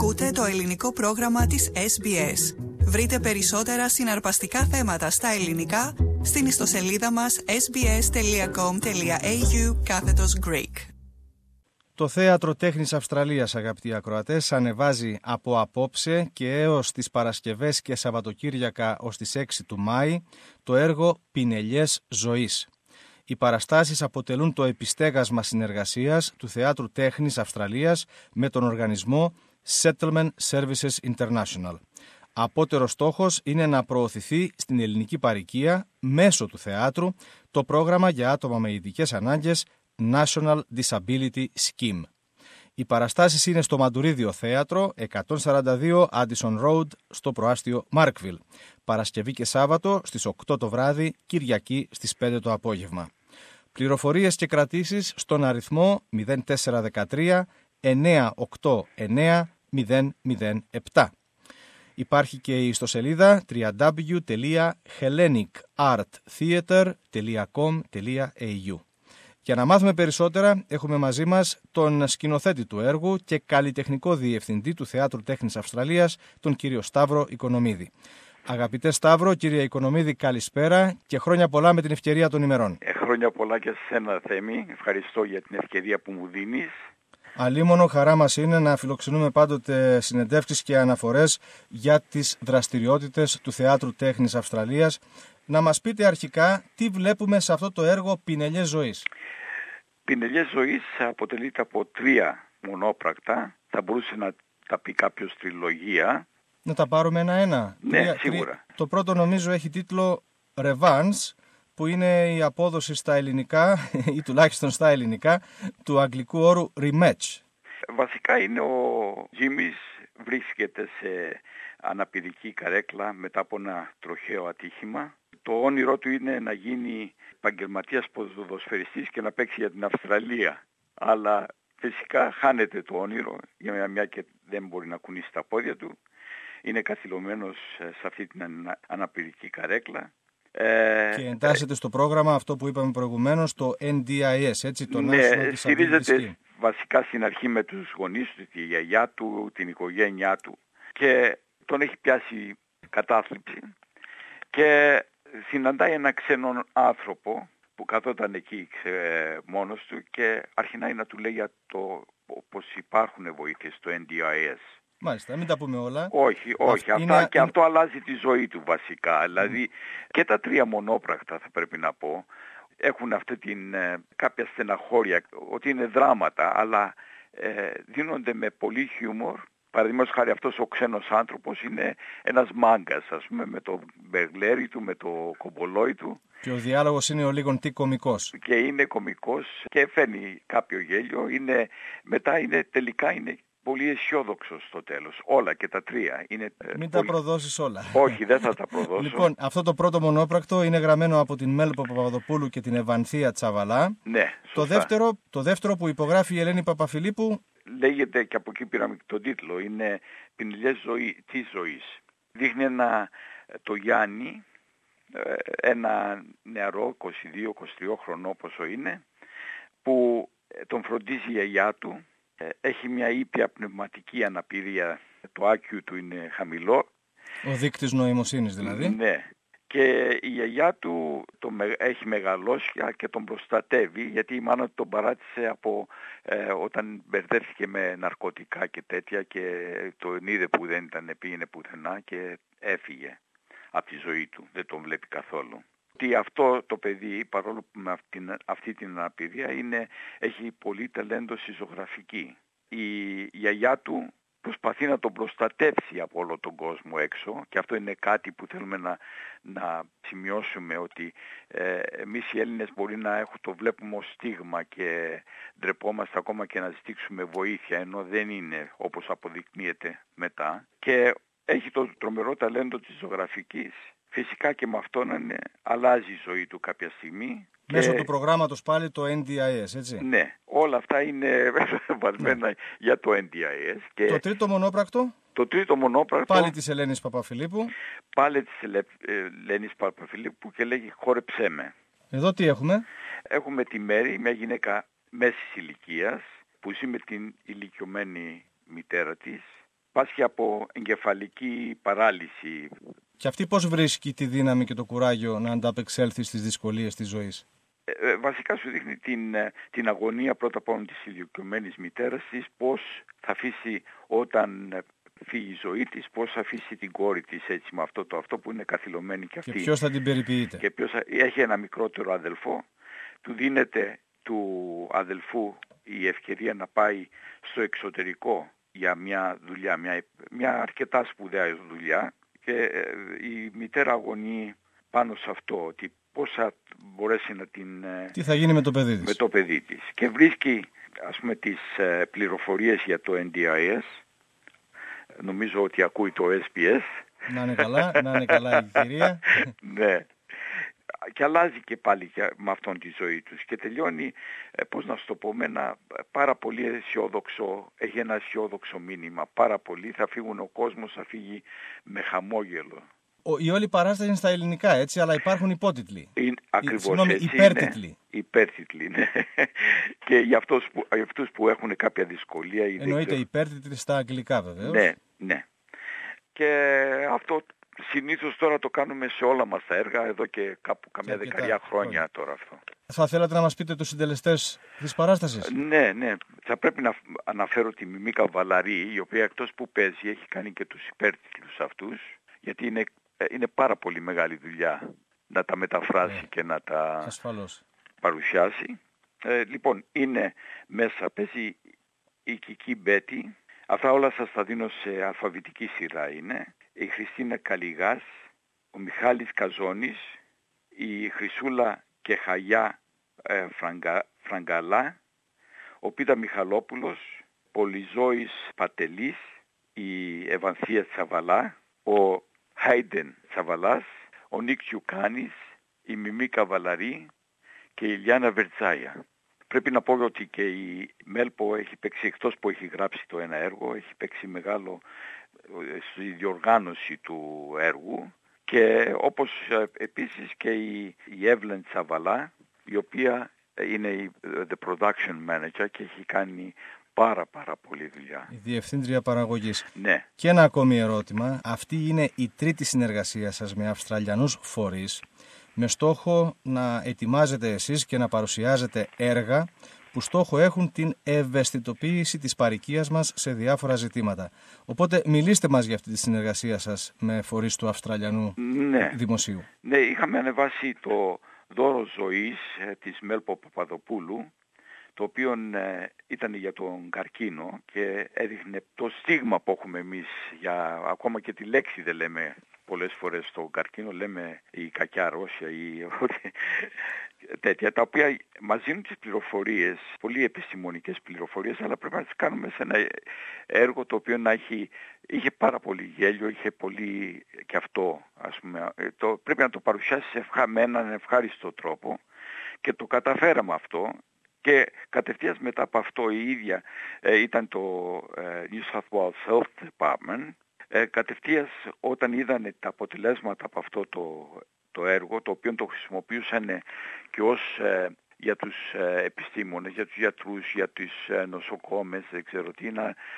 Ακούτε το ελληνικό πρόγραμμα της SBS. Βρείτε περισσότερα συναρπαστικά θέματα στα ελληνικά στην ιστοσελίδα μας sbs.com.au/Greek. Το Θέατρο Τέχνης Αυστραλίας, αγαπητοί ακροατές, ανεβάζει από απόψε και έως τις Παρασκευές και Σαββατοκύριακα ως τις 6 του Μάη το έργο «Πινελιές ζωής». Οι παραστάσεις αποτελούν το επιστέγασμα συνεργασίας του Θεάτρου Τέχνης Αυστραλίας με τον οργανισμό Settlement Services International. Απότερος στόχος είναι να προωθηθεί στην ελληνική παροικία μέσω του θεάτρου το πρόγραμμα για άτομα με ειδικές ανάγκες National Disability Scheme. Οι παραστάσεις είναι στο Μαντουρίδιο Θέατρο, 142 Addison Road, στο προάστιο Markville. Παρασκευή και Σάββατο στις 8 το βράδυ, Κυριακή στις 5 το απόγευμα. Πληροφορίες και κρατήσεις στον αριθμό 0413 989 007. Υπάρχει και η ιστοσελίδα www.hellenicarttheatre.com.au. Για να μάθουμε περισσότερα, έχουμε μαζί μας τον σκηνοθέτη του έργου και καλλιτεχνικό διευθυντή του Θεάτρου Τέχνης Αυστραλίας, τον κύριο Σταύρο Οικονομίδη. Αγαπητέ Σταύρο, κύριε Οικονομίδη, καλησπέρα και χρόνια πολλά με την ευκαιρία των ημερών. Χρόνια πολλά και σε σένα, Θέμη. Ευχαριστώ για την ευκαιρία που μου δίνεις. Αλίμονο χαρά μας είναι να φιλοξενούμε πάντοτε συνεντεύξεις και αναφορές για τις δραστηριότητες του Θεάτρου Τέχνης Αυστραλίας. Να μας πείτε αρχικά τι βλέπουμε σε αυτό το έργο «Πινελιές ζωής». «Πινελιές ζωής» αποτελείται από 3 μονόπρακτα. Θα μπορούσε να τα πει κάποιος τριλογία. Να τα πάρουμε ένα-ένα. Ναι, σίγουρα. Το πρώτο νομίζω έχει τίτλο «Revenge», που είναι η απόδοση στα ελληνικά, ή τουλάχιστον στα ελληνικά, του αγγλικού όρου rematch. Βασικά είναι ο Τζίμις, βρίσκεται σε αναπηρική καρέκλα μετά από ένα τροχαίο ατύχημα. Το όνειρό του είναι να γίνει επαγγελματίας ποδοσφαιριστής και να παίξει για την Αυστραλία. Αλλά φυσικά χάνεται το όνειρο, για μια και δεν μπορεί να κουνήσει τα πόδια του. Είναι καθυλωμένος σε αυτή την αναπηρική καρέκλα. Και εντάσσεται στο πρόγραμμα αυτό που είπαμε προηγουμένως, το NDIS, έτσι, το ναι, National Disability στηρίζεται βασικά στην αρχή με τους γονείς του, τη γιαγιά του, την οικογένειά του, και τον έχει πιάσει κατάθλιψη και συναντάει ένα ξένον άνθρωπο που καθόταν εκεί μόνος του και αρχινάει να του λέει για το πως υπάρχουν βοήθειες στο NDIS. Μάλιστα, μην τα πούμε όλα. Όχι. Και αυτό αλλάζει τη ζωή του βασικά. Δηλαδή και τα 3 μονόπρακτα, θα πρέπει να πω, έχουν αυτή την κάποια στεναχώρια, ότι είναι δράματα, αλλά δίνονται με πολύ χιούμορ. Παραδείγματος χάρη, αυτός ο ξένος άνθρωπος είναι ένας μάγκας, ας πούμε, με το μπεγλέρι του, με το κομπολόι του. Και ο διάλογος είναι ο λίγον τι κωμικός. Και είναι κωμικός και φέρνει κάποιο γέλιο. Τελικά είναι πολύ αισιόδοξο στο τέλος. Όλα και τα 3. Μην τα προδώσεις όλα. Όχι, δεν θα τα προδώσω. Λοιπόν, αυτό το πρώτο μονόπρακτο είναι γραμμένο από την Μέλπο Παπαδοπούλου και την Ευανθία Τσαβαλά. Ναι, σωστά. Το δεύτερο που υπογράφει η Ελένη Παπαφιλίππου λέγεται, και από εκεί πήραμε τον τίτλο, είναι «Πινελιές της ζωής». Δείχνει το Γιάννη, ένα νεαρό, 22-23 χρονό πόσο είναι, που τον φροντίζει η γιαγιά του. Έχει μια ήπια πνευματική αναπηρία, το IQ του είναι χαμηλό. Ο δείκτης νοημοσύνης δηλαδή. Ναι. Και η γιαγιά του έχει μεγαλώσει και τον προστατεύει, γιατί η μάνα του τον παράτησε όταν μπερδεύτηκε με ναρκωτικά και τέτοια, και τον είδε που δεν πήγαινε πουθενά και έφυγε από τη ζωή του. Δεν τον βλέπει καθόλου. Ότι αυτό το παιδί, παρόλο που με αυτή την αναπηρία, έχει πολύ ταλέντο στη ζωγραφική. Η γιαγιά του προσπαθεί να τον προστατεύσει από όλο τον κόσμο έξω, και αυτό είναι κάτι που θέλουμε να σημειώσουμε, ότι εμείς οι Έλληνες μπορεί να το βλέπουμε ως στίγμα και ντρεπόμαστε ακόμα και να ζητήσουμε βοήθεια, ενώ δεν είναι όπως αποδεικνύεται μετά. Και έχει το τρομερό ταλέντο της ζωγραφικής. Φυσικά και με αυτόν αλλάζει η ζωή του κάποια στιγμή. Μέσω του προγράμματος πάλι το NDIS, έτσι. Ναι, όλα αυτά είναι βαλμένα για το NDIS. Και το τρίτο μονόπρακτο. Το τρίτο μονόπρακτο. Πάλι της Ελένης Παπαφιλίππου. Πάλι της Ελένης Παπαφιλίππου και λέγει «Χόρεψέ με». Εδώ τι έχουμε? Έχουμε τη Μέρη, μια γυναίκα μέσης ηλικίας, που ζει με την ηλικιωμένη μητέρα της, πάσχει από εγκεφαλική παράλυση. Και αυτή πώς βρίσκει τη δύναμη και το κουράγιο να ανταπεξέλθει στις δυσκολίες της ζωής? Βασικά σου δείχνει την αγωνία πρώτα απ' όλα της ηλικιωμένης μητέρας της, πώς θα αφήσει όταν φύγει η ζωή της, πώς θα αφήσει την κόρη της έτσι με αυτό που είναι καθυλωμένη και αυτή. Και ποιος θα την περιποιείται? Και έχει ένα μικρότερο αδελφό, του δίνεται του αδελφού η ευκαιρία να πάει στο εξωτερικό για μια δουλειά, μια αρκετά σπουδαία δουλειά, και η μητέρα αγωνεί πάνω σε αυτό, ότι πώς θα μπορέσει να την... Τι θα γίνει με το παιδί της. Με το παιδί της. Και βρίσκει, ας πούμε, τις πληροφορίες για το NDIS. Νομίζω ότι ακούει το SBS. Να είναι καλά η κυρία. Ναι. Και αλλάζει και πάλι με αυτόν τη ζωή τους. Και τελειώνει, πώς να σου το πω, με ένα πάρα πολύ αισιόδοξο, έχει ένα αισιόδοξο μήνυμα. Πάρα πολύ. Θα φύγουν, ο κόσμος θα φύγει με χαμόγελο. Η όλη παράσταση είναι στα ελληνικά, έτσι, αλλά υπάρχουν υπότιτλοι. Ακριβώς έτσι. Υπέρτιτλοι. Υπέρτιτλοι, ναι. Και για αυτούς που έχουν κάποια δυσκολία... Εννοείται υπέρτιτλοι στα αγγλικά, βεβαίως. Ναι, ναι. Και αυτό συνήθως τώρα το κάνουμε σε όλα μας τα έργα, εδώ και κάπου καμιά δεκαετία χρόνια τώρα αυτό. Θα θέλατε να μας πείτε τους συντελεστές της παράστασης? Ναι. Θα πρέπει να αναφέρω τη Μιμή Καβαλαρή, η οποία εκτός που παίζει έχει κάνει και τους υπέρτιτλους αυτούς, γιατί είναι πάρα πολύ μεγάλη δουλειά να τα μεταφράσει και να τα παρουσιάσει. Λοιπόν, είναι μέσα, παίζει η Κική Μπέτη. Αυτά όλα σας τα δίνω σε αλφαβητική σειρά είναι. Η Χριστίνα Καλιγάς, ο Μιχάλης Καζώνης, η Χρυσούλα Κεχαγιά Φραγκαλά, ο Πίτα Μιχαλόπουλος, Πολυζώης Πατελής, η Ευανθία Τσαβαλά, ο Χάιντεν Τσαβαλάς, ο Νίκ Τσιουκάνης, η Μιμή Καβαλαρή και η Ιλιάνα Βερτζάια. Πρέπει να πω ότι και η Μέλπο έχει παίξει, εκτός που έχει γράψει το ένα έργο, έχει παίξει μεγάλο στη διοργάνωση του έργου, και όπως επίσης και η Εύλεν Τσαβαλά, η οποία είναι η the production manager και έχει κάνει πάρα πολύ δουλειά. Η διευθύντρια παραγωγής. Ναι. Και ένα ακόμη ερώτημα. Αυτή είναι η τρίτη συνεργασία σας με Αυστραλιανούς φορείς, με στόχο να ετοιμάζετε εσείς και να παρουσιάζετε έργα που στόχο έχουν την ευαισθητοποίηση της παροικίας μας σε διάφορα ζητήματα. Οπότε μιλήστε μας για αυτή τη συνεργασία σας με φορείς του Αυστραλιανού Δημοσίου. Ναι, είχαμε ανεβάσει το δώρο ζωής της Μέλπο Παπαδοπούλου, το οποίο ήταν για τον καρκίνο και έδειχνε το στίγμα που έχουμε εμείς, ακόμα και τη λέξη δεν λέμε πολλές φορές στον καρκίνο, λέμε η κακιά αρρώστια ή τέτοια, τα οποία μας δίνουν τις πληροφορίες, πολύ επιστημονικές πληροφορίες, αλλά πρέπει να τις κάνουμε σε ένα έργο το οποίο είχε πάρα πολύ γέλιο, είχε πολύ και αυτό, ας πούμε, πρέπει να το παρουσιάσεις με έναν ευχάριστο τρόπο, και το καταφέραμε αυτό. Και κατευθείαν μετά από αυτό η ίδια ήταν το New South Wales Health Department. Κατευθείαν όταν είδαν τα αποτελέσματα από αυτό το έργο, το οποίο το χρησιμοποιούσαν και για τους επιστήμονες, για τους γιατρούς, για τις νοσοκόμες, δεν ξέρω τι,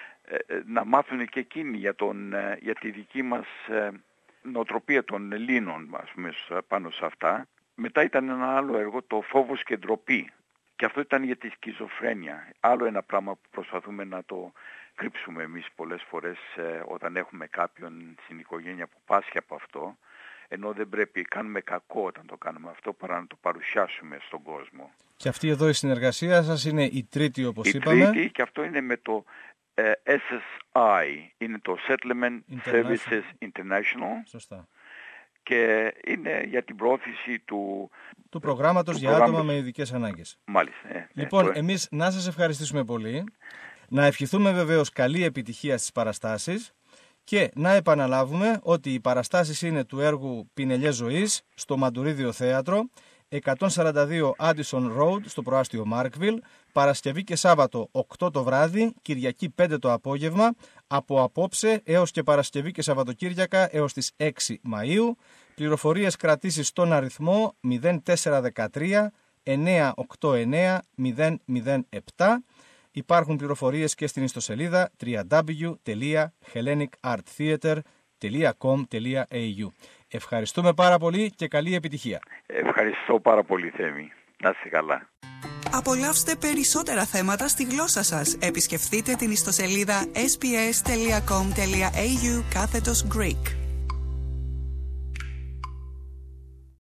να μάθουν και εκείνοι για τη δική μας νοοτροπία των Ελλήνων, ας πούμε, πάνω σε αυτά. Μετά ήταν ένα άλλο έργο, το Φόβος και Ντροπή. Και αυτό ήταν για τη σκιζοφρένεια. Άλλο ένα πράγμα που προσπαθούμε να το κρύψουμε εμείς πολλές φορές όταν έχουμε κάποιον στην οικογένεια που πάσχει από αυτό, ενώ δεν πρέπει, κάνουμε κακό όταν το κάνουμε αυτό, παρά να το παρουσιάσουμε στον κόσμο. Και αυτή εδώ η συνεργασία σας είναι η τρίτη, όπως είπαμε. Η τρίτη, και αυτό είναι με το SSI, είναι το Settlement Services International. Σωστά. Και είναι για την πρόθεση του προγράμματος για άτομα με ειδικές ανάγκες. Μάλιστα. Λοιπόν, εμείς να σας ευχαριστήσουμε πολύ, να ευχηθούμε βεβαίως καλή επιτυχία στις παραστάσεις και να επαναλάβουμε ότι οι παραστάσεις είναι του έργου Πινελιές Ζωής στο Μαντουρίδιο Θέατρο, 142 Addison Road στο προάστιο Μάρκβιλ, Παρασκευή και Σάββατο 8 το βράδυ, Κυριακή 5 το απόγευμα, από απόψε έως και Παρασκευή και Σαββατοκύριακα έως τις 6 Μαΐου. Πληροφορίες κρατήσεις στον αριθμό 0413 989 007. Υπάρχουν πληροφορίες και στην ιστοσελίδα www.hellenicarttheater.com.au. Ευχαριστούμε πάρα πολύ και καλή επιτυχία. Ευχαριστώ πάρα πολύ, Θέμη. Να είστε καλά. Απολαύστε περισσότερα θέματα στη γλώσσα σας. Επισκεφτείτε την ιστοσελίδα sbs.com.au/Greek.